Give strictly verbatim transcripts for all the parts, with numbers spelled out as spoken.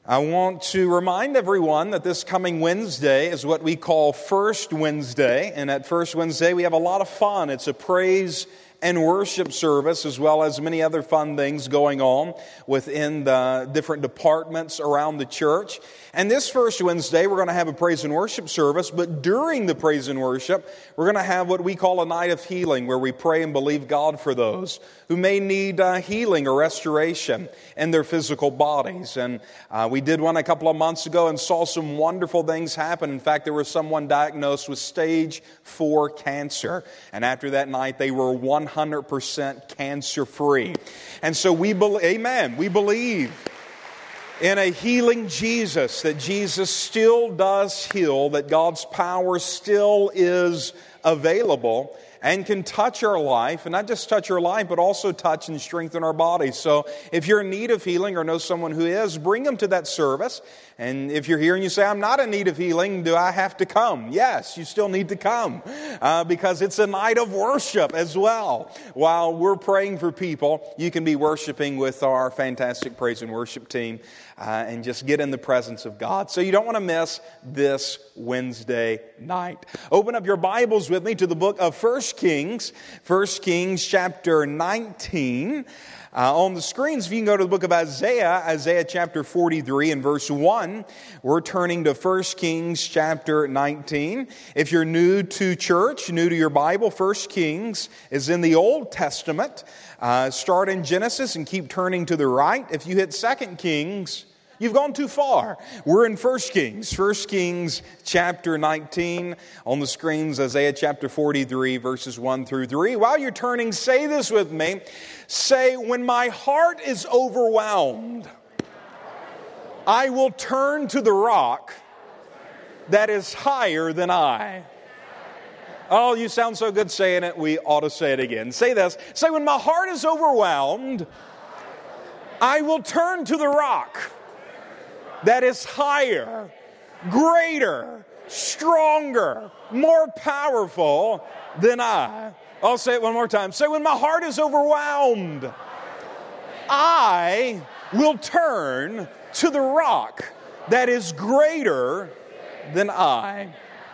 I want to remind everyone that this coming Wednesday is what we call First Wednesday. And at First Wednesday, we have a lot of fun. It's a praise and worship service, as well as many other fun things going on within the different departments around the church. And this first Wednesday, we're going to have a praise and worship service, but during the praise and worship, we're going to have what we call a night of healing, where we pray and believe God for those who may need uh, healing or restoration in their physical bodies. And uh, we did one a couple of months ago and saw some wonderful things happen. In fact, there was someone diagnosed with stage four cancer. And after that night, they were one hundred percent cancer-free. And so we believe, amen, we believe in a healing Jesus, that Jesus still does heal, that God's power still is available and can touch our life, and not just touch our life, but also touch and strengthen our bodies. So if you're in need of healing or know someone who is, bring them to that service. And if you're here and you say, I'm not in need of healing, do I have to come? Yes, you still need to come uh, because it's a night of worship as well. While we're praying for people, you can be worshiping with our fantastic praise and worship team uh, and just get in the presence of God. So you don't want to miss this Wednesday night. Open up your Bibles with me to the book of First Kings, First Kings chapter nineteen. Uh, on the screens, if you can go to the book of Isaiah, Isaiah chapter forty-three and verse one, we're turning to First Kings chapter nineteen. If you're new to church, new to your Bible, First Kings is in the Old Testament. Uh, start in Genesis and keep turning to the right. If you hit Second Kings, you've gone too far. We're in First Kings. First Kings chapter nineteen. On the screens, Isaiah chapter forty-three, verses one through three. While you're turning, say this with me. Say, when my heart is overwhelmed, I will turn to the rock that is higher than I. Oh, you sound so good saying it, we ought to say it again. Say this. Say, when my heart is overwhelmed, I will turn to the rock that is higher, greater, stronger, more powerful than I. I'll say it one more time. Say, when my heart is overwhelmed, I will turn to the rock that is greater than I.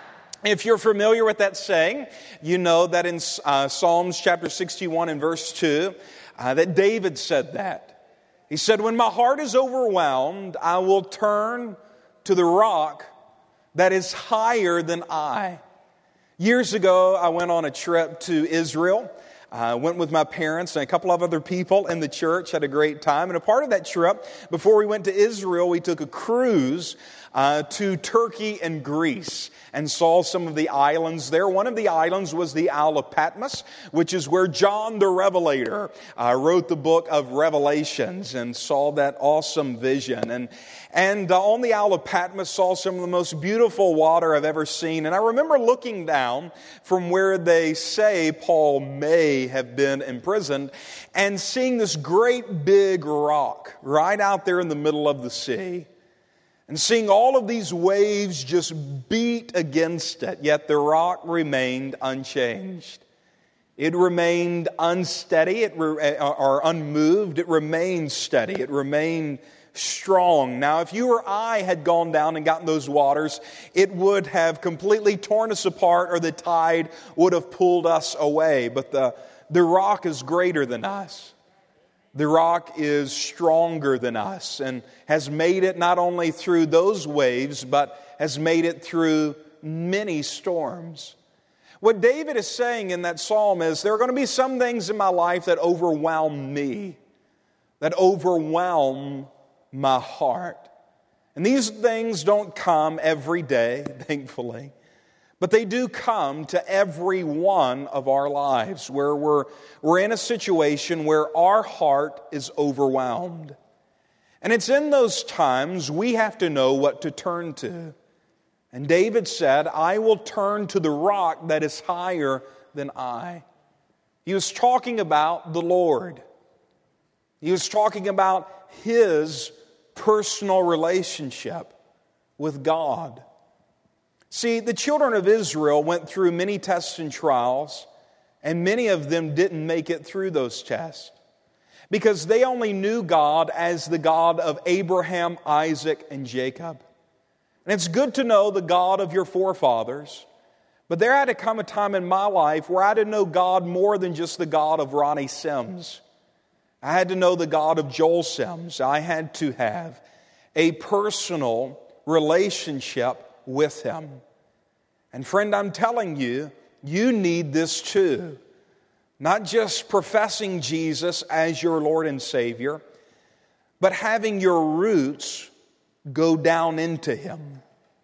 If you're familiar with that saying, you know that in uh, Psalms chapter sixty-one and verse two, uh, that David said that. He said, when my heart is overwhelmed, I will turn to the rock that is higher than I. Years ago, I went on a trip to Israel. I uh, went with my parents and a couple of other people in the church, had a great time. And a part of that trip, before we went to Israel, we took a cruise uh, to Turkey and Greece and saw some of the islands there. One of the islands was the Isle of Patmos, which is where John the Revelator uh, wrote the book of Revelations and saw that awesome vision. And And uh, on the Isle of Patmos, saw some of the most beautiful water I've ever seen. And I remember looking down from where they say Paul may have been imprisoned and seeing this great big rock right out there in the middle of the sea. And seeing all of these waves just beat against it, yet the rock remained unchanged. It remained unsteady, it re- or unmoved. It remained steady. It remained strong. Now, if you or I had gone down and gotten those waters, it would have completely torn us apart, or the tide would have pulled us away. But the, the rock is greater than us. The rock is stronger than us and has made it not only through those waves, but has made it through many storms. What David is saying in that psalm is, there are going to be some things in my life that overwhelm me, that overwhelm my heart. And these things don't come every day, thankfully, but they do come to every one of our lives where we're, we're in a situation where our heart is overwhelmed. And it's in those times we have to know what to turn to. And David said, I will turn to the rock that is higher than I. He was talking about the Lord. He was talking about his personal relationship with God. See, the children of Israel went through many tests and trials, and many of them didn't make it through those tests. because they only knew God as the God of Abraham, Isaac, and Jacob. And it's good to know the God of your forefathers, but there had to come a time in my life where I didn't know God more than just the God of Ronnie Sims. I had to know the God of Joel Sims. I had to have a personal relationship with Him. And friend, I'm telling you, you need this too. Not just professing Jesus as your Lord and Savior, but having your roots go down into Him.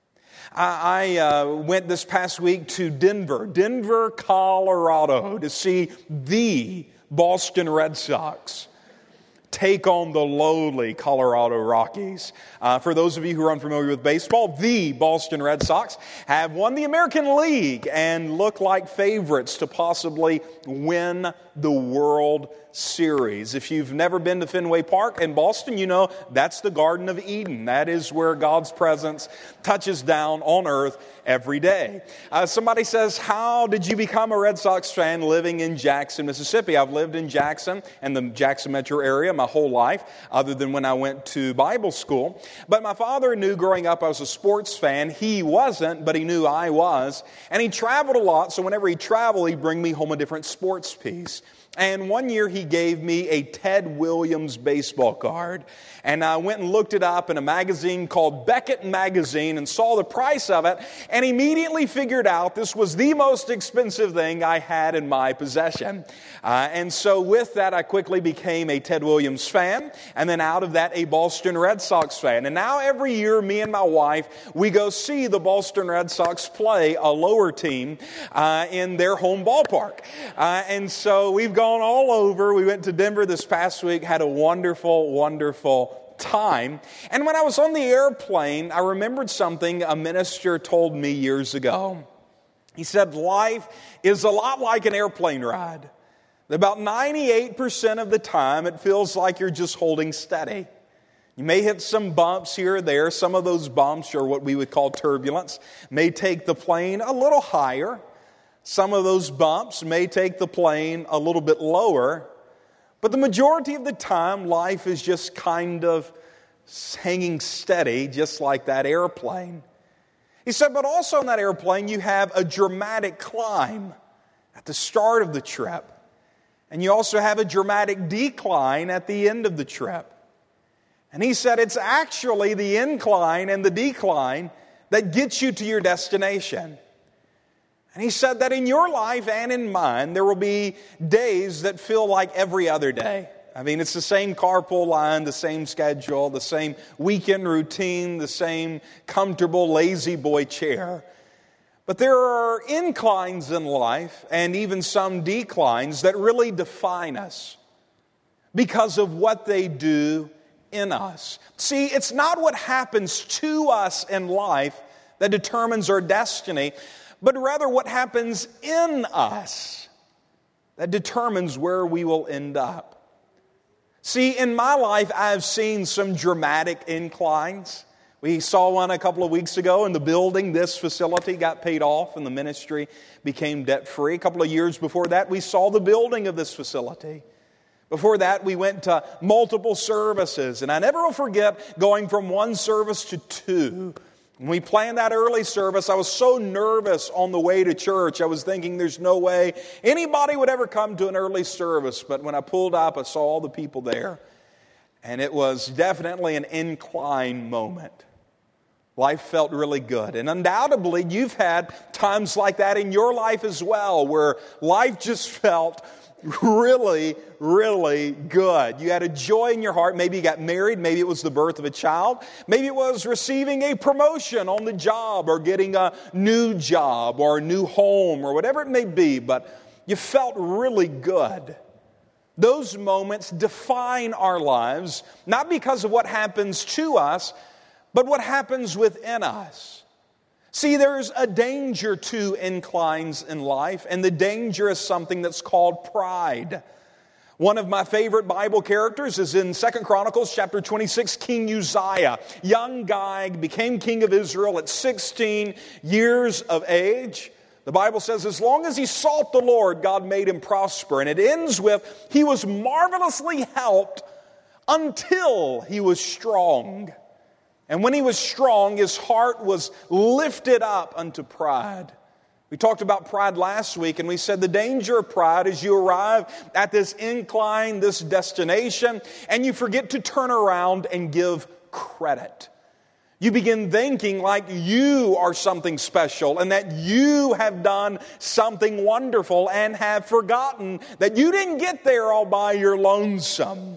I, I uh, went this past week to Denver, Denver, Colorado, to see the Boston Red Sox take on the lowly Colorado Rockies. Uh, for those of you who are unfamiliar with baseball, the Boston Red Sox have won the American League and look like favorites to possibly win the World Series. If you've never been to Fenway Park in Boston, you know that's the Garden of Eden. That is where God's presence touches down on earth every day. Uh, somebody says, how did you become a Red Sox fan living in Jackson, Mississippi? I've lived in Jackson and the Jackson metro area my whole life, other than when I went to Bible school. But my father knew growing up I was a sports fan. He wasn't, but he knew I was. And he traveled a lot, so whenever he traveled, he'd bring me home a different sports piece. And one year he gave me a Ted Williams baseball card. And I went and looked it up in a magazine called Beckett Magazine and saw the price of it and immediately figured out this was the most expensive thing I had in my possession. Uh, and so with that, I quickly became a Ted Williams fan, and then out of that, a Boston Red Sox fan. And now every year, me and my wife, we go see the Boston Red Sox play a lower team uh, in their home ballpark. Uh, and so we've gone all over. We went to Denver this past week, had a wonderful, wonderful time. And when I was on the airplane, I remembered something a minister told me years ago. He said, life is a lot like an airplane ride. About ninety-eight percent of the time, it feels like you're just holding steady. You may hit some bumps here or there. Some of those bumps are what we would call turbulence, may take the plane a little higher. Some of those bumps may take the plane a little bit lower. But the majority of the time, life is just kind of hanging steady, just like that airplane. He said, but also in that airplane, you have a dramatic climb at the start of the trip. And you also have a dramatic decline at the end of the trip. And he said it's actually the incline and the decline that gets you to your destination. And he said that in your life and in mine, there will be days that feel like every other day. I mean, it's the same carpool line, the same schedule, the same weekend routine, the same comfortable lazy boy chair. But there are inclines in life and even some declines that really define us because of what they do in us. See, it's not what happens to us in life that determines our destiny, but rather what happens in us that determines where we will end up. See, in my life, I've seen some dramatic inclines. We saw one a couple of weeks ago in the building. This facility got paid off and the ministry became debt-free. A couple of years before that, we saw the building of this facility. Before that, we went to multiple services. And I never will forget going from one service to two. When we planned that early service, I was so nervous on the way to church. I was thinking there's no way anybody would ever come to an early service. But when I pulled up, I saw all the people there. And it was definitely an incline moment. Life felt really good. And undoubtedly, you've had times like that in your life as well, where life just felt really, really good. You had a joy in your heart. Maybe you got married. Maybe it was the birth of a child. Maybe it was receiving a promotion on the job or getting a new job or a new home or whatever it may be. But you felt really good. Those moments define our lives, not because of what happens to us, but what happens within us. See, there's a danger to inclines in life, and the danger is something that's called pride. One of my favorite Bible characters is in Second Chronicles chapter twenty-six, King Uzziah. Young guy, became king of Israel at sixteen years of age, The Bible says, as long as he sought the Lord, God made him prosper. And it ends with, he was marvelously helped until he was strong. And when he was strong, his heart was lifted up unto pride. We talked about pride last week, and we said the danger of pride is you arrive at this incline, this destination, and you forget to turn around and give credit. You begin thinking like you are something special and that you have done something wonderful and have forgotten that you didn't get there all by your lonesome.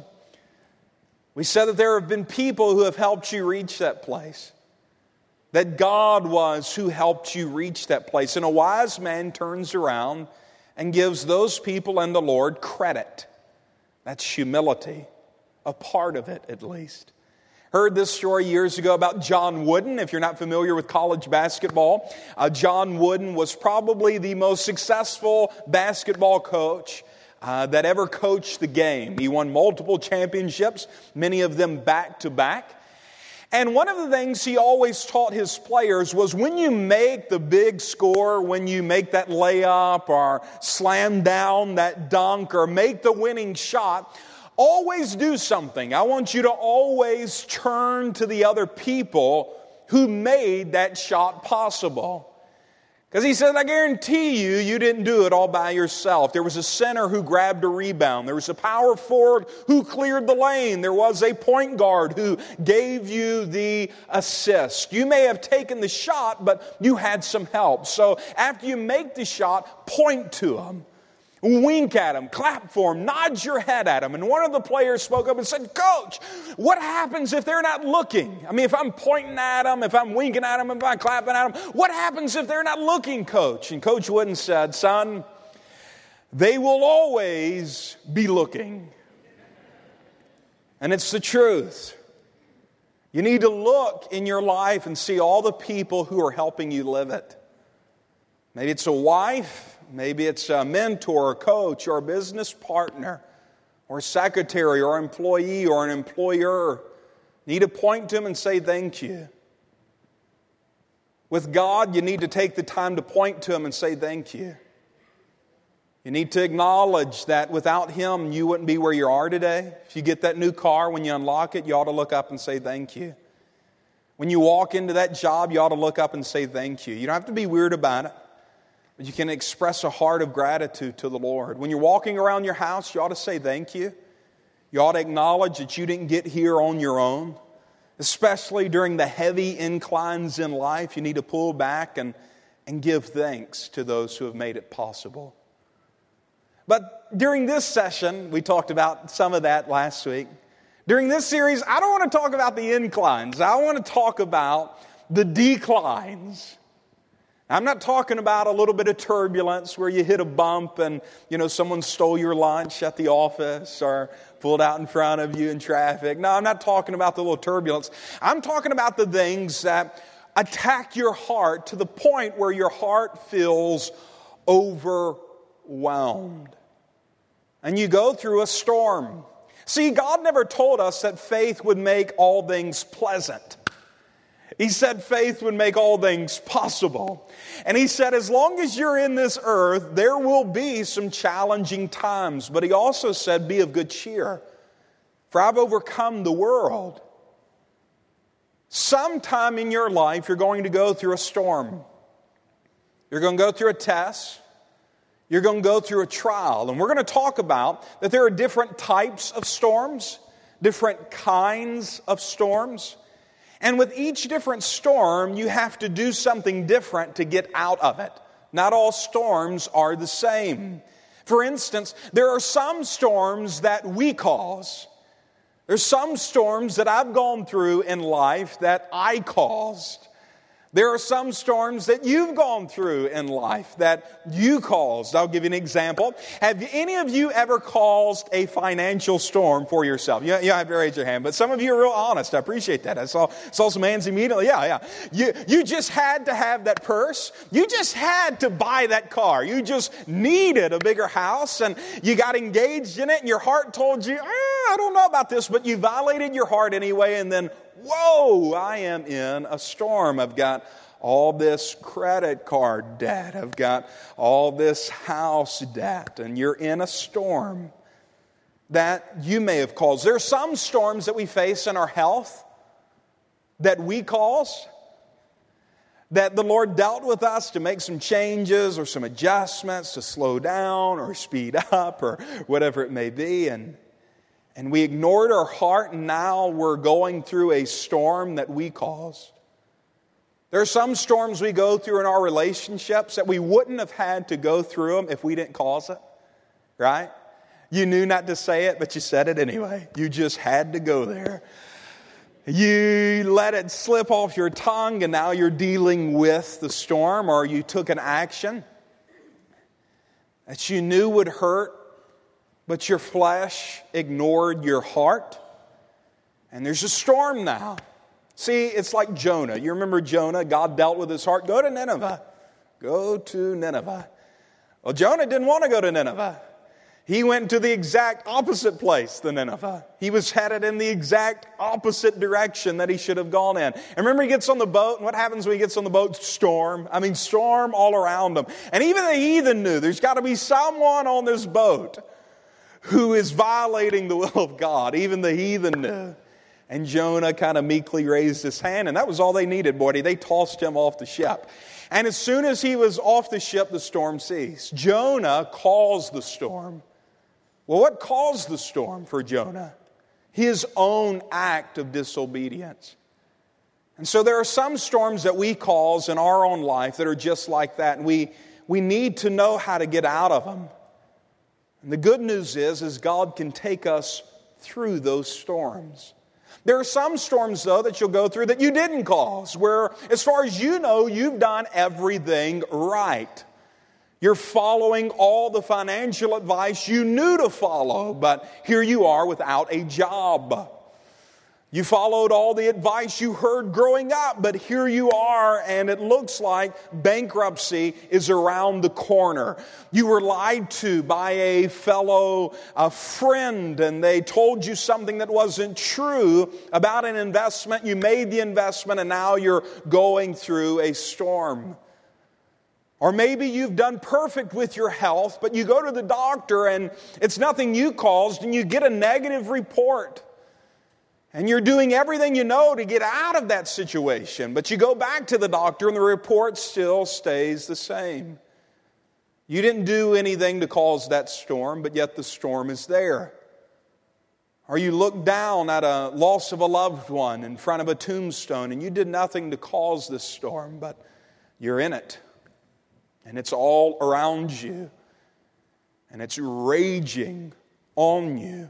We said that there have been people who have helped you reach that place. That God was who helped you reach that place. And a wise man turns around and gives those people and the Lord credit. That's humility, a part of it at least. Heard this story years ago about John Wooden. If you're not familiar with college basketball, uh, John Wooden was probably the most successful basketball coach uh, that ever coached the game. He won multiple championships, many of them back to back. And one of the things he always taught his players was when you make the big score, when you make that layup or slam down that dunk or make the winning shot, always do something. I want you to always turn to the other people who made that shot possible. Because he said, I guarantee you, you didn't do it all by yourself. There was a center who grabbed a rebound. There was a power forward who cleared the lane. There was a point guard who gave you the assist. You may have taken the shot, but you had some help. So after you make the shot, point to them. Wink at him, clap for him, nod your head at him. And one of the players spoke up and said, Coach, what happens if they're not looking? I mean, if I'm pointing at them, if I'm winking at them, if I'm clapping at them, what happens if they're not looking, Coach? And Coach Wooden said, son, they will always be looking. And it's the truth. You need to look in your life and see all the people who are helping you live it. Maybe it's a wife. Maybe it's a mentor, a coach, or a business partner, or a secretary, or an employee, or an employer. You need to point to them and say thank you. With God, you need to take the time to point to Him and say thank you. You need to acknowledge that without Him, you wouldn't be where you are today. If you get that new car, when you unlock it, you ought to look up and say thank you. When you walk into that job, you ought to look up and say thank you. You don't have to be weird about it. But you can express a heart of gratitude to the Lord. When you're walking around your house, you ought to say thank you. You ought to acknowledge that you didn't get here on your own. Especially during the heavy inclines in life, you need to pull back and, and give thanks to those who have made it possible. But during this session, we talked about some of that last week. During this series, I don't want to talk about the inclines. I want to talk about the declines. I'm not talking about a little bit of turbulence where you hit a bump and, you know, someone stole your lunch at the office or pulled out in front of you in traffic. No, I'm not talking about the little turbulence. I'm talking about the things that attack your heart to the point where your heart feels overwhelmed. And you go through a storm. See, God never told us that faith would make all things pleasant. He said faith would make all things possible. And He said as long as you're in this earth, there will be some challenging times. But He also said, be of good cheer, for I've overcome the world. Sometime in your life, you're going to go through a storm. You're going to go through a test. You're going to go through a trial. And we're going to talk about that there are different types of storms, different kinds of storms. And with each different storm, you have to do something different to get out of it. Not all storms are the same. For instance, there are some storms that we cause. There's some storms that I've gone through in life that I caused. There are some storms that you've gone through in life that you caused. I'll give you an example. Have any of you ever caused a financial storm for yourself? You, you have to raise your hand, but some of you are real honest. I appreciate that. I saw, saw some hands immediately. Yeah, yeah. You, you just had to have that purse. You just had to buy that car. You just needed a bigger house, and you got engaged in it, and your heart told you, eh, I don't know about this, but you violated your heart anyway, and then whoa, I am in a storm. I've got all this credit card debt. I've got all this house debt. And you're in a storm that you may have caused. There are some storms that we face in our health that we cause, that the Lord dealt with us to make some changes or some adjustments to slow down or speed up or whatever it may be. And, and we ignored our heart, and now we're going through a storm that we caused. There are some storms we go through in our relationships that we wouldn't have had to go through them if we didn't cause it, right? You knew not to say it, but you said it anyway. You just had to go there. You let it slip off your tongue, and now you're dealing with the storm, or you took an action that you knew would hurt, but your flesh ignored your heart. And there's a storm now. See, it's like Jonah. You remember Jonah? God dealt with his heart. Go to Nineveh. Go to Nineveh. Well, Jonah didn't want to go to Nineveh. He went to the exact opposite place than Nineveh. He was headed in the exact opposite direction that he should have gone in. And remember, he gets on the boat, and what happens when he gets on the boat? Storm. I mean, storm all around him. And even the heathen knew there's got to be someone on this boat who is violating the will of God. Even the heathen knew. And Jonah kind of meekly raised his hand, and that was all they needed, boy. They tossed him off the ship. And as soon as he was off the ship, the storm ceased. Jonah caused the storm. Well, what caused the storm for Jonah? His own act of disobedience. And so there are some storms that we cause in our own life that are just like that, and we, we need to know how to get out of them. And the good news is, is God can take us through those storms. There are some storms, though, that you'll go through that you didn't cause, where, as far as you know, you've done everything right. You're following all the financial advice you knew to follow, but here you are without a job. You followed all the advice you heard growing up, but here you are, and it looks like bankruptcy is around the corner. You were lied to by a fellow a friend, and they told you something that wasn't true about an investment. You made the investment, and now you're going through a storm. Or maybe you've done perfect with your health, but you go to the doctor, and it's nothing you caused, and you get a negative report. And you're doing everything you know to get out of that situation. But you go back to the doctor and the report still stays the same. You didn't do anything to cause that storm, but yet the storm is there. Or you look down at a loss of a loved one in front of a tombstone, and you did nothing to cause this storm, but you're in it. And it's all around you. And it's raging on you.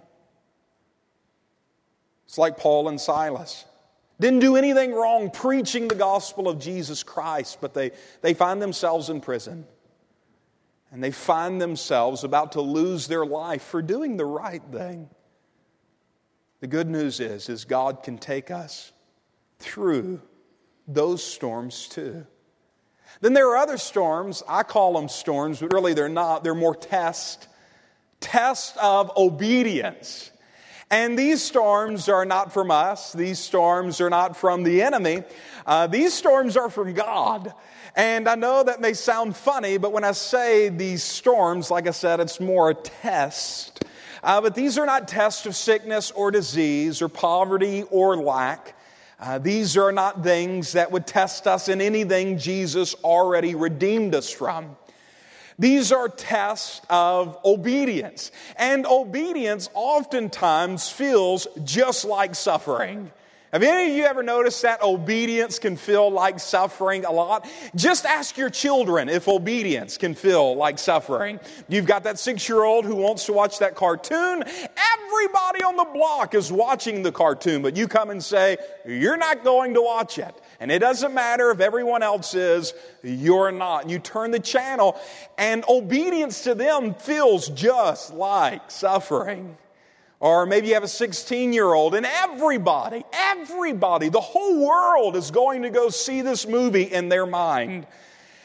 It's like Paul and Silas. Didn't do anything wrong preaching the gospel of Jesus Christ, but they, they find themselves in prison. And they find themselves about to lose their life for doing the right thing. The good news is, is God can take us through those storms too. Then there are other storms. I call them storms, but really they're not. They're more tests. Tests of obedience. And these storms are not from us. These storms are not from the enemy. Uh, these storms are from God. And I know that may sound funny, but when I say these storms, like I said, it's more a test. Uh, but these are not tests of sickness or disease or poverty or lack. Uh, these are not things that would test us in anything Jesus already redeemed us from. These are tests of obedience. And obedience oftentimes feels just like suffering. Have any of you ever noticed that obedience can feel like suffering a lot? Just ask your children if obedience can feel like suffering. You've got that six-year-old who wants to watch that cartoon. Everybody on the block is watching the cartoon, but you come and say, you're not going to watch it. And it doesn't matter if everyone else is, you're not. And you turn the channel, and obedience to them feels just like suffering. Or maybe you have a sixteen-year-old, and everybody, everybody, the whole world is going to go see this movie in their mind.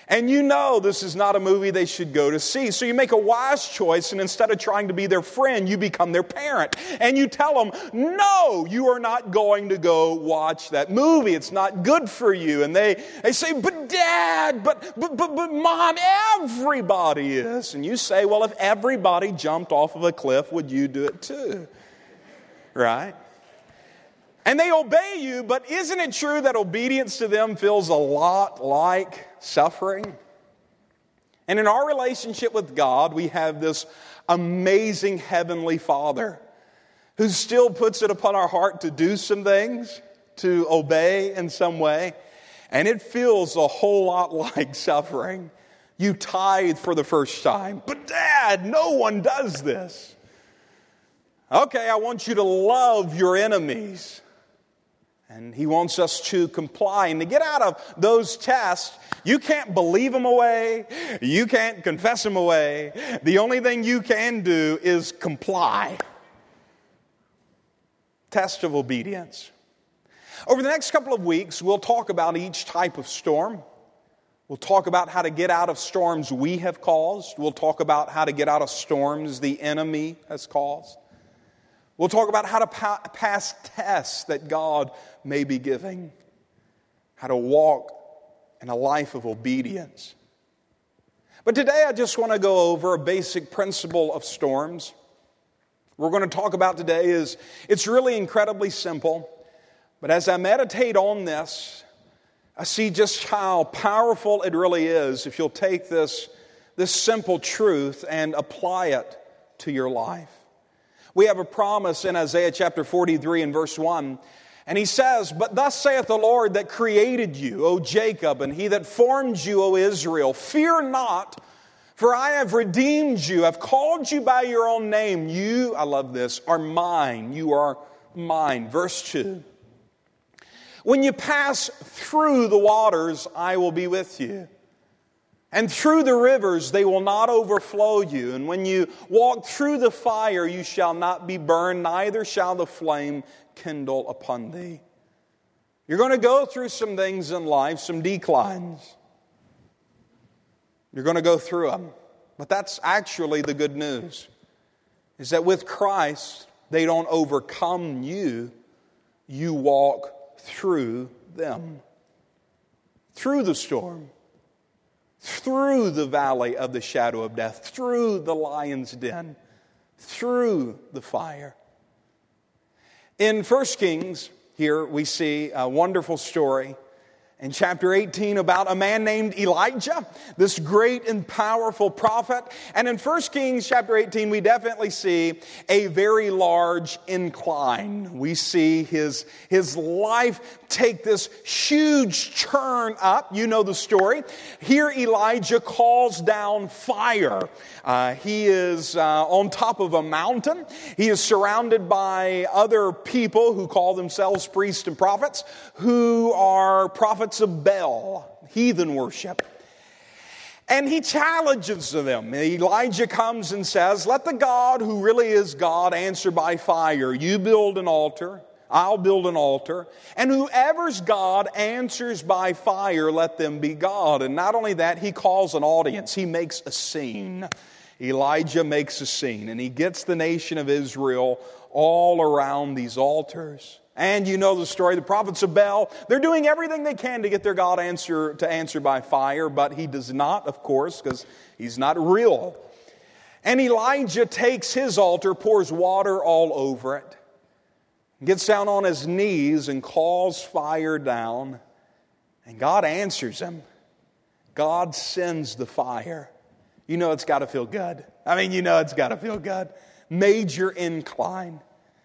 And you know this is not a movie they should go to see. So you make a wise choice, and instead of trying to be their friend, you become their parent. And you tell them, no, you are not going to go watch that movie. It's not good for you. And they, they say, but Dad, but, but, but, but Mom, everybody is. And you say, well, if everybody jumped off of a cliff, would you do it too? Right? And they obey you, but isn't it true that obedience to them feels a lot like suffering? And in our relationship with God, we have this amazing Heavenly Father who still puts it upon our heart to do some things, to obey in some way. And it feels a whole lot like suffering. You tithe for the first time. But Dad, no one does this. Okay, I want you to love your enemies. And He wants us to comply. And to get out of those tests, you can't believe them away. You can't confess them away. The only thing you can do is comply. Test of obedience. Over the next couple of weeks, we'll talk about each type of storm. We'll talk about how to get out of storms we have caused. We'll talk about how to get out of storms the enemy has caused. We'll talk about how to pa- pass tests that God may be giving. How to walk in a life of obedience. But today I just want to go over a basic principle of storms. What we're going to talk about today is, it's really incredibly simple. But as I meditate on this, I see just how powerful it really is if you'll take this, this simple truth and apply it to your life. We have a promise in Isaiah chapter forty-three and verse one. And he says, but thus saith the Lord that created you, O Jacob, and He that formed you, O Israel, fear not, for I have redeemed you. I've called you by your own name. You, I love this, are mine. You are mine. Verse two. When you pass through the waters, I will be with you. And through the rivers, they will not overflow you. And when you walk through the fire, you shall not be burned, neither shall the flame kindle upon thee. You're going to go through some things in life, some declines. You're going to go through them. But that's actually the good news, is that with Christ, they don't overcome you. You walk through them. Through the storm. Through the valley of the shadow of death, through the lion's den, through the fire. In First Kings, here we see a wonderful story in chapter eighteen about a man named Elijah, this great and powerful prophet. And in First Kings chapter eighteen, we definitely see a very large incline. We see his, his life take this huge turn up. You know the story. Here Elijah calls down fire. Uh, he is uh, on top of a mountain. He is surrounded by other people who call themselves priests and prophets, who are prophets of Baal, heathen worship. And he challenges them. Elijah comes and says, let the God who really is God answer by fire. You build an altar, I'll build an altar. And whoever's God answers by fire, let them be God. And not only that, he calls an audience. He makes a scene. Elijah makes a scene. And he gets the nation of Israel all around these altars. And you know the story, the prophets of Baal, they're doing everything they can to get their God answer to answer by fire, but he does not, of course, because he's not real. And Elijah takes his altar, pours water all over it, gets down on his knees and calls fire down, and God answers him. God sends the fire. You know it's got to feel good. I mean, you know it's got to feel good. Major incline.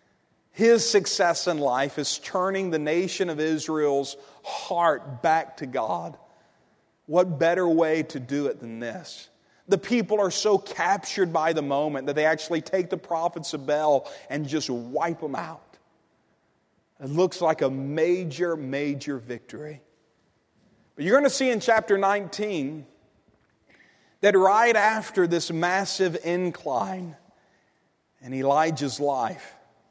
His success in life is turning the nation of Israel's heart back to God. What better way to do it than this? The people are so captured by the moment that they actually take the prophets of Baal and just wipe them out. It looks like a major, major victory. But you're going to see in chapter nineteen that right after this massive incline in Elijah's life,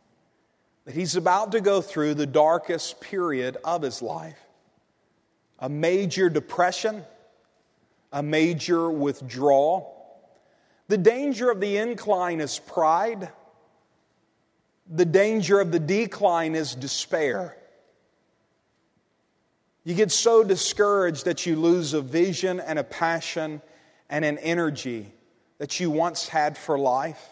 that he's about to go through the darkest period of his life. A major depression, a major withdrawal. The danger of the incline is pride. The danger of the decline is despair. You get so discouraged that you lose a vision and a passion and an energy that you once had for life.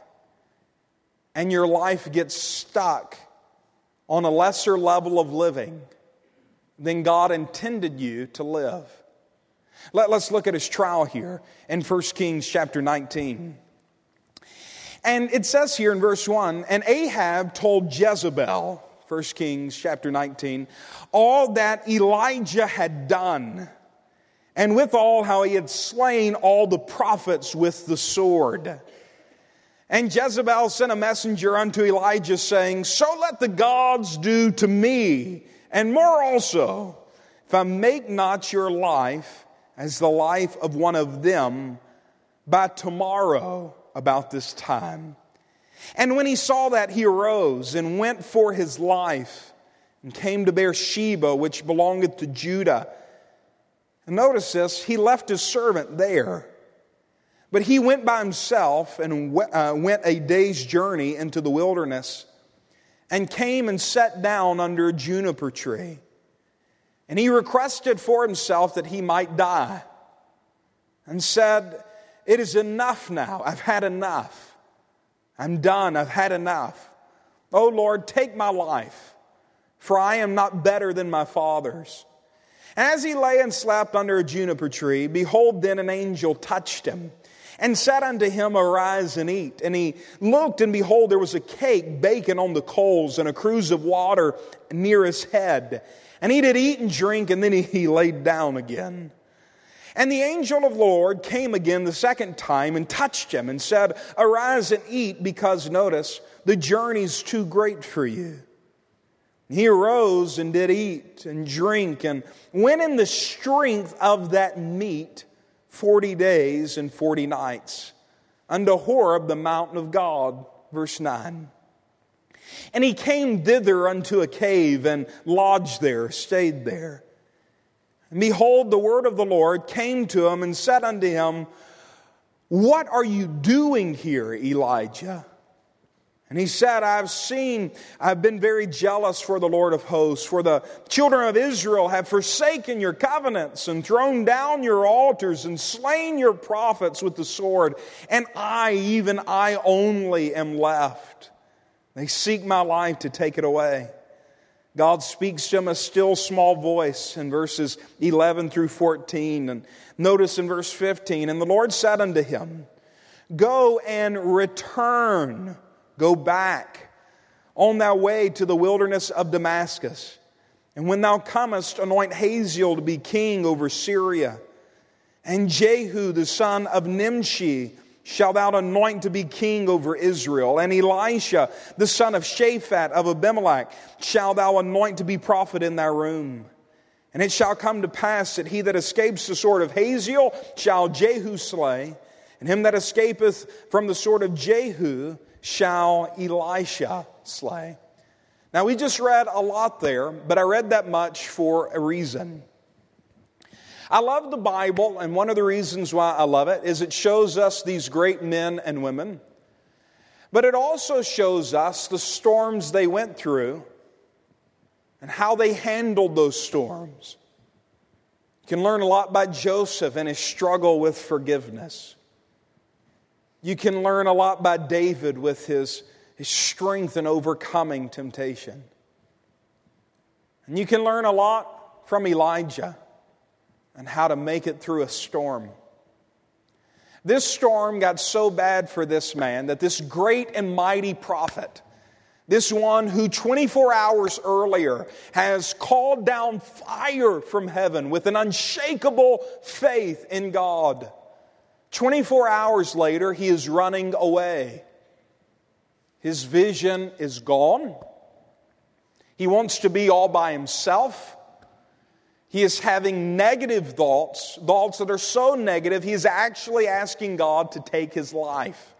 And your life gets stuck on a lesser level of living than God intended you to live. Let, let's look at his trial here in First Kings chapter nineteen. And it says here in verse one, and Ahab told Jezebel, First Kings chapter nineteen, all that Elijah had done, and withal how he had slain all the prophets with the sword. And Jezebel sent a messenger unto Elijah, saying, so let the gods do to me, and more also, if I make not your life as the life of one of them by tomorrow about this time. And when he saw that, he arose and went for his life and came to Beersheba, which belongeth to Judah. And notice this, he left his servant there. But he went by himself and uh, went a day's journey into the wilderness and came and sat down under a juniper tree. And he requested for himself that he might die and said, it is enough now. I've had enough. I'm done. I've had enough. Oh Lord, take my life, for I am not better than my fathers. And as he lay and slept under a juniper tree, behold, then an angel touched him and said unto him, arise and eat. And he looked, and behold, there was a cake baking on the coals and a cruse of water near his head. And he did eat and drink, and then he, he laid down again. And the angel of the Lord came again the second time and touched him and said, arise and eat, because, notice, the journey's too great for you. And he arose and did eat and drink, and went in the strength of that meat forty days and forty nights unto Horeb, the mountain of God. Verse nine. And he came thither unto a cave and lodged there, stayed there. And behold, the word of the Lord came to him and said unto him, what are you doing here, Elijah? And he said, I've seen, I've been very jealous for the Lord of hosts, for the children of Israel have forsaken your covenants and thrown down your altars and slain your prophets with the sword. And I, even I only, am left. They seek my life to take it away. God speaks to him a still small voice in verses eleven through fourteen. And notice in verse fifteen, and the Lord said unto him, go and return, go back on thy way to the wilderness of Damascus. And when thou comest, anoint Hazael to be king over Syria. And Jehu the son of Nimshi shalt thou anoint to be king over Israel. And Elisha, the son of Shaphat of Abimelech, shalt thou anoint to be prophet in thy room. And it shall come to pass that he that escapes the sword of Hazael shall Jehu slay, and him that escapeth from the sword of Jehu shall Elisha slay. Now we just read a lot there, but I read that much for a reason. I love the Bible, and one of the reasons why I love it is it shows us these great men and women. But it also shows us the storms they went through and how they handled those storms. You can learn a lot about Joseph and his struggle with forgiveness. You can learn a lot by David with his, his strength in overcoming temptation. And you can learn a lot from Elijah and how to make it through a storm. This storm got so bad for this man that this great and mighty prophet, this one who twenty-four hours earlier has called down fire from heaven with an unshakable faith in God, twenty-four hours later, he is running away. His vision is gone. He wants to be all by himself. He is having negative thoughts, thoughts that are so negative, he is actually asking God to take his life.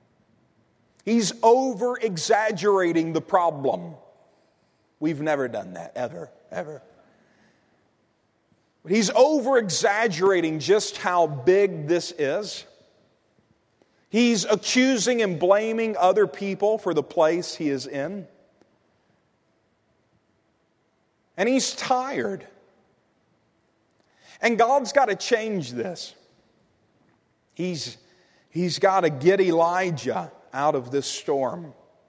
He's over-exaggerating the problem. We've never done that, ever, ever. He's over-exaggerating just how big this is. He's accusing and blaming other people for the place he is in. And he's tired. And God's got to change this. He's, he's got to get Elijah out of this storm.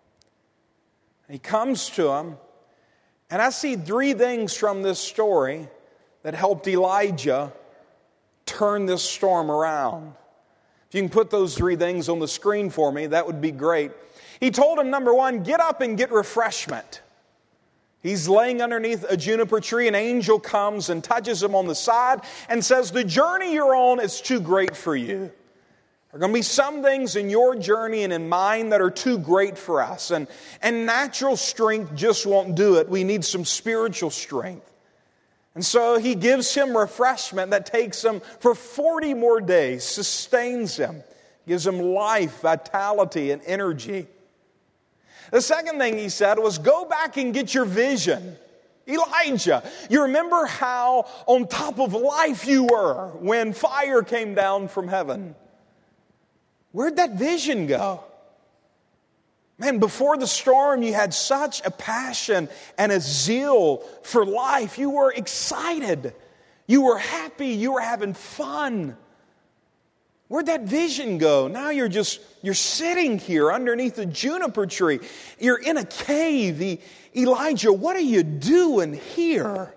He comes to him, and I see three things from this story that helped Elijah turn this storm around. If you can put those three things on the screen for me, that would be great. He told him, number one, get up and get refreshment. He's laying underneath a juniper tree. An angel comes and touches him on the side and says, the journey you're on is too great for you. There are going to be some things in your journey and in mine that are too great for us. And, and natural strength just won't do it. We need some spiritual strength. And so he gives him refreshment that takes him for forty more days, sustains him, gives him life, vitality, and energy. The second thing he said was, go back and get your vision. Elijah, you remember how on top of life you were when fire came down from heaven? Where'd that vision go? Man, before the storm, you had such a passion and a zeal for life. You were excited. You were happy. You were having fun. Where'd that vision go? Now you're just, you're sitting here underneath a juniper tree. You're in a cave. E- Elijah, what are you doing here?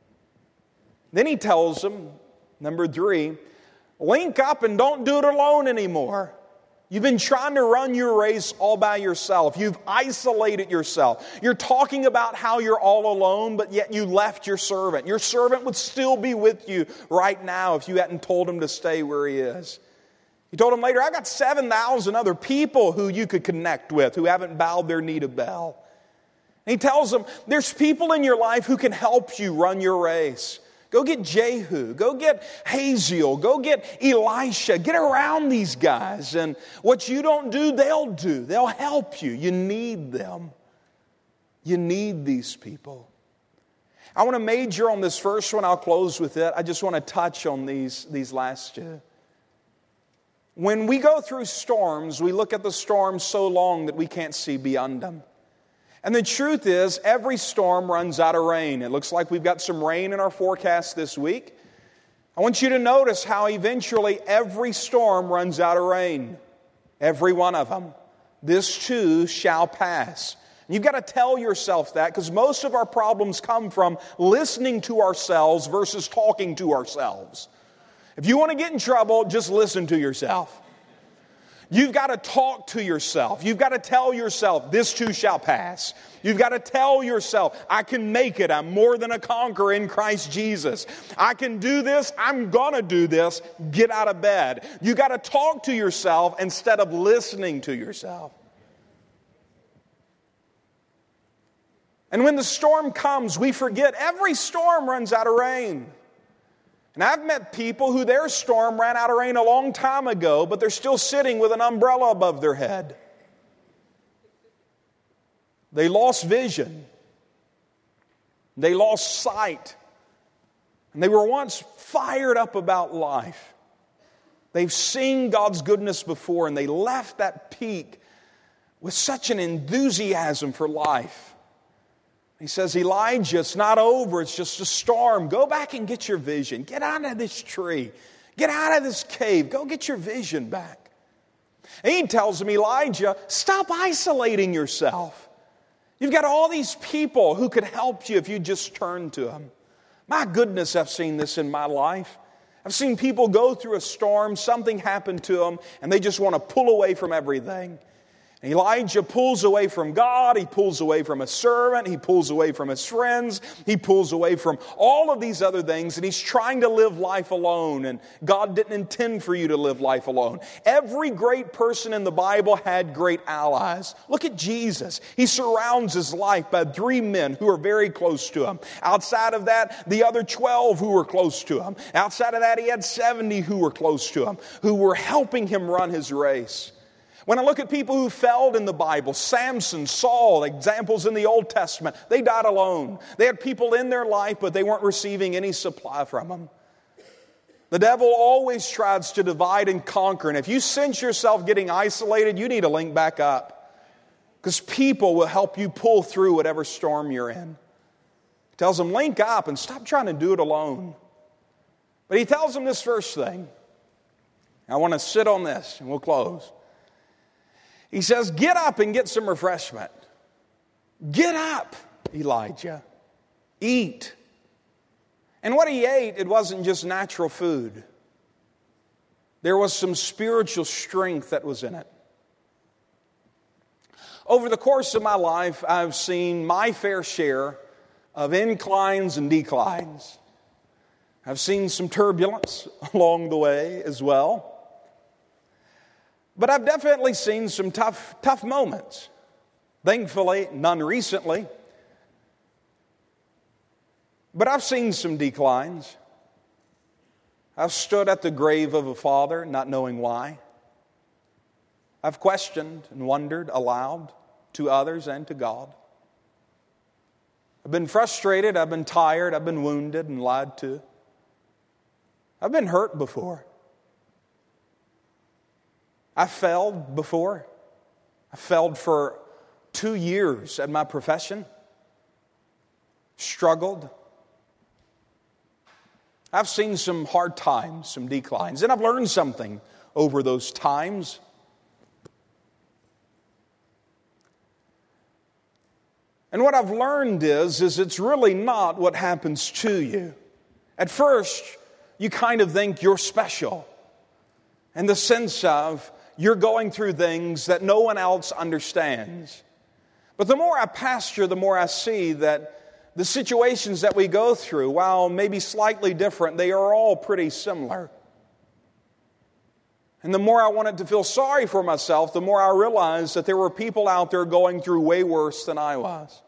Then he tells him, number three, link up and don't do it alone anymore. You've been trying to run your race all by yourself. You've isolated yourself. You're talking about how you're all alone, but yet you left your servant. Your servant would still be with you right now if you hadn't told him to stay where he is. You told him later, I got seven thousand other people who you could connect with who haven't bowed their knee to Baal. And he tells them, there's people in your life who can help you run your race. Go get Jehu. Go get Hazael. Go get Elisha. Get around these guys. And what you don't do, they'll do. They'll help you. You need them. You need these people. I want to major on this first one. I'll close with it. I just want to touch on these, these last two. When we go through storms, we look at the storms so long that we can't see beyond them. And the truth is, every storm runs out of rain. It looks like we've got some rain in our forecast this week. I want you to notice how eventually every storm runs out of rain. Every one of them. This too shall pass. And you've got to tell yourself that, because most of our problems come from listening to ourselves versus talking to ourselves. If you want to get in trouble, just listen to yourself. You've got to talk to yourself. You've got to tell yourself, this too shall pass. You've got to tell yourself, I can make it. I'm more than a conqueror in Christ Jesus. I can do this. I'm going to do this. Get out of bed. You've got to talk to yourself instead of listening to yourself. And when the storm comes, we forget every storm runs out of rain. And I've met people who their storm ran out of rain a long time ago, but they're still sitting with an umbrella above their head. They lost vision. They lost sight. And they were once fired up about life. They've seen God's goodness before, and they left that peak with such an enthusiasm for life. He says, Elijah, it's not over. It's just a storm. Go back and get your vision. Get out of this tree. Get out of this cave. Go get your vision back. And he tells him, Elijah, stop isolating yourself. You've got all these people who could help you if you just turn to them. My goodness, I've seen this in my life. I've seen people go through a storm, something happened to them, and they just want to pull away from everything. Elijah pulls away from God, he pulls away from a servant, he pulls away from his friends, he pulls away from all of these other things, and he's trying to live life alone, and God didn't intend for you to live life alone. Every great person in the Bible had great allies. Look at Jesus. He surrounds his life by three men who are very close to him. Outside of that, the other twelve who were close to him. Outside of that, he had seventy who were close to him, who were helping him run his race. When I look at people who failed in the Bible, Samson, Saul, examples in the Old Testament, they died alone. They had people in their life, but they weren't receiving any supply from them. The devil always tries to divide and conquer. And if you sense yourself getting isolated, you need to link back up. Because people will help you pull through whatever storm you're in. He tells them, link up and stop trying to do it alone. But he tells them this first thing. I want to sit on this and we'll close. He says, get up and get some refreshment. Get up, Elijah. Eat. And what he ate, it wasn't just natural food. There was some spiritual strength that was in it. Over the course of my life, I've seen my fair share of inclines and declines. I've seen some turbulence along the way as well. But I've definitely seen some tough, tough moments. Thankfully, none recently. But I've seen some declines. I've stood at the grave of a father, not knowing why. I've questioned and wondered aloud to others and to God. I've been frustrated, I've been tired, I've been wounded and lied to. I've been hurt before. I failed before. I failed for two years at my profession. Struggled. I've seen some hard times, some declines, and I've learned something over those times. And what I've learned is, is it's really not what happens to you. At first, you kind of think you're special. In the sense of, you're going through things that no one else understands. But the more I pasture, the more I see that the situations that we go through, while maybe slightly different, they are all pretty similar. And the more I wanted to feel sorry for myself, the more I realized that there were people out there going through way worse than I was.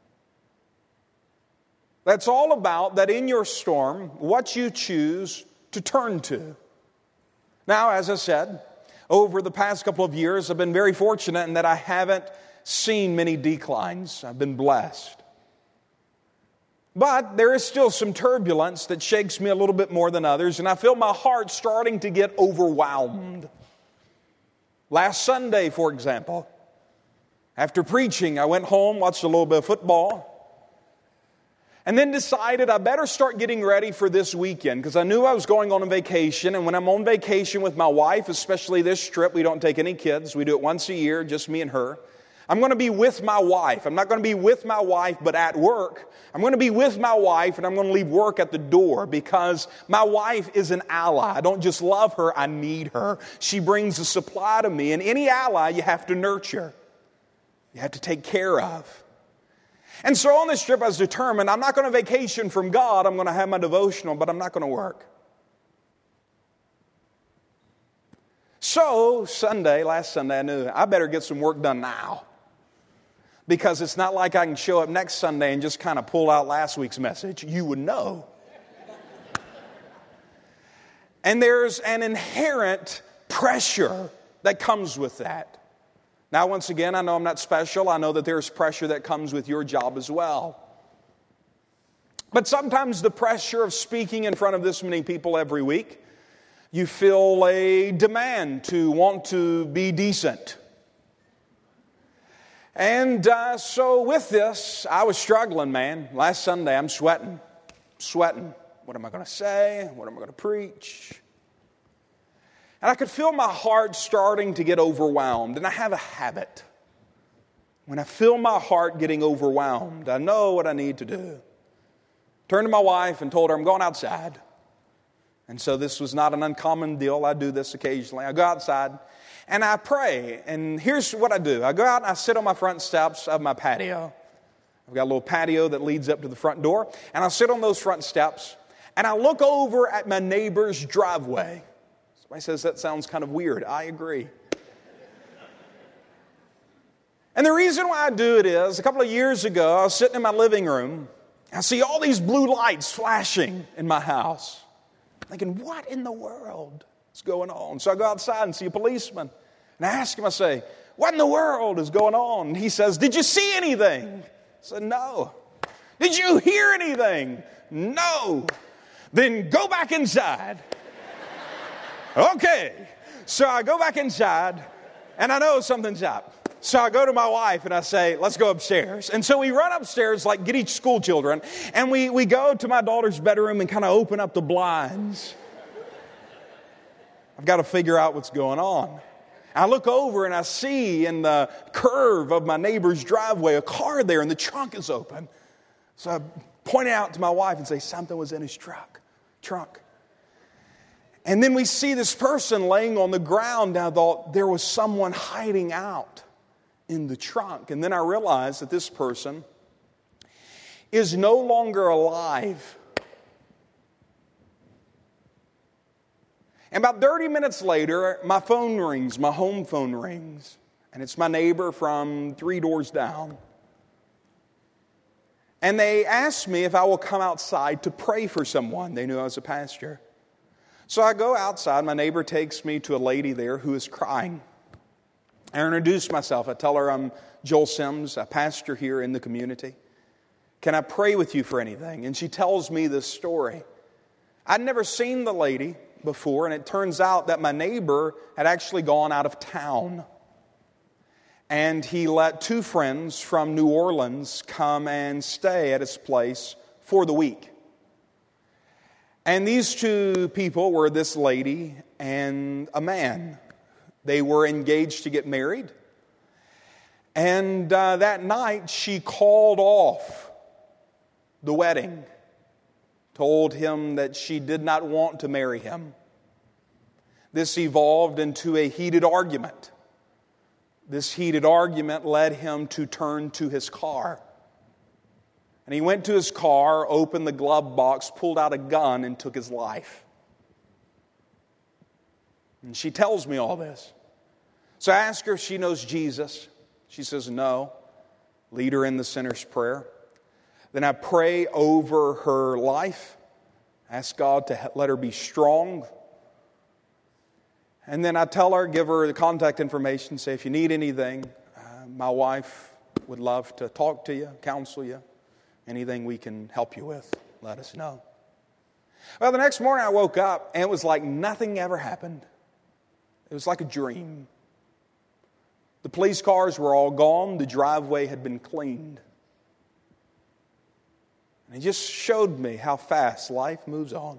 That's all about that in your storm, what you choose to turn to. Now, as I said, over the past couple of years, I've been very fortunate in that I haven't seen many declines. I've been blessed. But there is still some turbulence that shakes me a little bit more than others, and I feel my heart starting to get overwhelmed. Last Sunday, for example, after preaching, I went home, watched a little bit of football, and then decided I better start getting ready for this weekend because I knew I was going on a vacation. And when I'm on vacation with my wife, especially this trip, we don't take any kids. We do it once a year, just me and her. I'm going to be with my wife. I'm not going to be with my wife, but at work. I'm going to be with my wife, and I'm going to leave work at the door because my wife is an ally. I don't just love her, I need her. She brings a supply to me, and any ally you have to nurture. You have to take care of. And so on this trip I was determined, I'm not going to vacation from God, I'm going to have my devotional, but I'm not going to work. So Sunday, last Sunday, I knew I better get some work done now. Because it's not like I can show up next Sunday and just kind of pull out last week's message. You would know. And there's an inherent pressure that comes with that. Now, once again, I know I'm not special. I know that there's pressure that comes with your job as well. But sometimes the pressure of speaking in front of this many people every week, you feel a demand to want to be decent. And uh, so with this, I was struggling, man. Last Sunday, I'm sweating. Sweating. What am I going to say? What am I going to preach? And I could feel my heart starting to get overwhelmed. And I have a habit. When I feel my heart getting overwhelmed, I know what I need to do. Turned to my wife and told her I'm going outside. And so this was not an uncommon deal. I do this occasionally. I go outside and I pray. And here's what I do. I go out and I sit on my front steps of my patio. I've got a little patio that leads up to the front door. And I sit on those front steps and I look over at my neighbor's driveway. Somebody says that sounds kind of weird. I agree. And the reason why I do it is, a couple of years ago, I was sitting in my living room. I see all these blue lights flashing in my house. Thinking, what in the world is going on? So I go outside and see a policeman And I ask him, I say, what in the world is going on? And he says, did you see anything? I said, no. Did you hear anything? No. Then go back inside. Okay. So I go back inside, and I know something's up. So I go to my wife and I say, let's go upstairs. And so we run upstairs like Giddy school children, and we, we go to my daughter's bedroom and kind of open up the blinds. I've got to figure out what's going on. I look over and I see in the curve of my neighbor's driveway a car there, and the trunk is open. So I point it out to my wife and say, something was in his truck, trunk. And then we see this person laying on the ground. And I thought there was someone hiding out in the trunk. And then I realized that this person is no longer alive. And about thirty minutes later, my phone rings, my home phone rings. And it's my neighbor from three doors down. And they asked me if I will come outside to pray for someone. They knew I was a pastor. So I go outside. My neighbor takes me to a lady there who is crying. I introduce myself. I tell her I'm Joel Sims, a pastor here in the community. Can I pray with you for anything? And she tells me this story. I'd never seen the lady before, and it turns out that my neighbor had actually gone out of town. And he let two friends from New Orleans come and stay at his place for the week. And these two people were this lady and a man. They were engaged to get married. And uh, that night she called off the wedding, told him that she did not want to marry him. This evolved into a heated argument. This heated argument led him to turn to his car. And he went to his car, opened the glove box, pulled out a gun, and took his life. And she tells me all this. So I ask her if she knows Jesus. She says no. Lead her in the sinner's prayer. Then I pray over her life. Ask God to let her be strong. And then I tell her, give her the contact information, say if you need anything, uh, my wife would love to talk to you, counsel you. Anything we can help you with, let us know. Well, the next morning I woke up and it was like nothing ever happened. It was like a dream. The police cars were all gone. The driveway had been cleaned. And it just showed me how fast life moves on.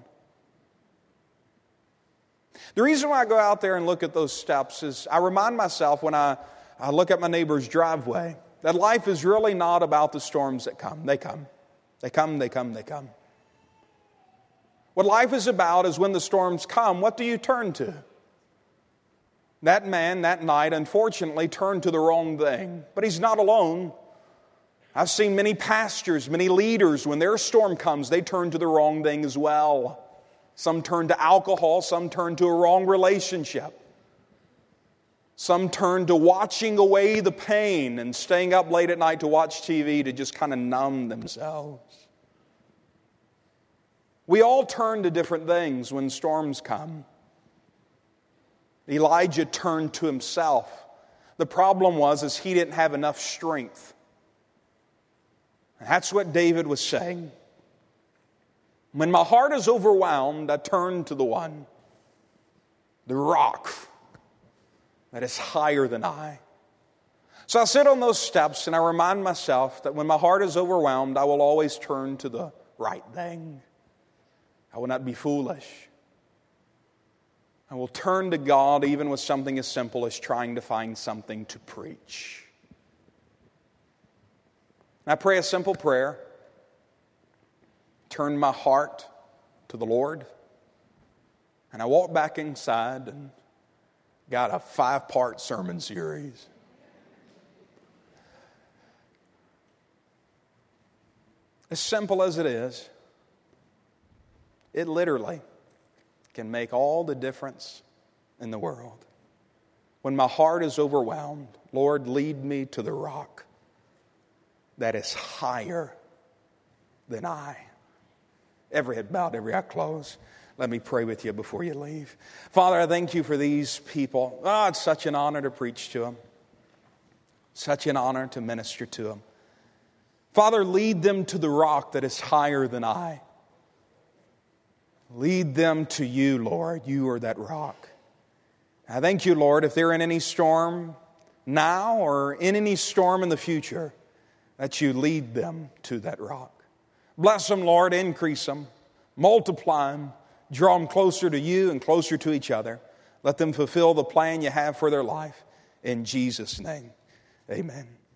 The reason why I go out there and look at those steps is I remind myself when I, I look at my neighbor's driveway that life is really not about the storms that come. They come. They come, they come, they come. What life is about is when the storms come, what do you turn to? That man that night, unfortunately, turned to the wrong thing. But he's not alone. I've seen many pastors, many leaders, when their storm comes, they turn to the wrong thing as well. Some turn to alcohol, some turn to a wrong relationship. Some turn to watching away the pain and staying up late at night to watch T V to just kind of numb themselves. We all turn to different things when storms come. Elijah turned to himself. The problem was is he didn't have enough strength. That's what David was saying. When my heart is overwhelmed, I turn to the one, the rock that is higher than I. So I sit on those steps and I remind myself that when my heart is overwhelmed, I will always turn to the right thing. I will not be foolish. I will turn to God even with something as simple as trying to find something to preach. And I pray a simple prayer. Turn my heart to the Lord. And I walk back inside and got a five-part sermon series. As simple as it is, it literally can make all the difference in the world. When my heart is overwhelmed, Lord, lead me to the rock that is higher than I. Every head bowed, every eye closed. Let me pray with you before you leave. Father, I thank you for these people. Oh, it's such an honor to preach to them. Such an honor to minister to them. Father, lead them to the rock that is higher than I. Lead them to you, Lord. You are that rock. I thank you, Lord, if they're in any storm now or in any storm in the future, that you lead them to that rock. Bless them, Lord. Increase them. Multiply them. Draw them closer to you and closer to each other. Let them fulfill the plan you have for their life. In Jesus' name, amen.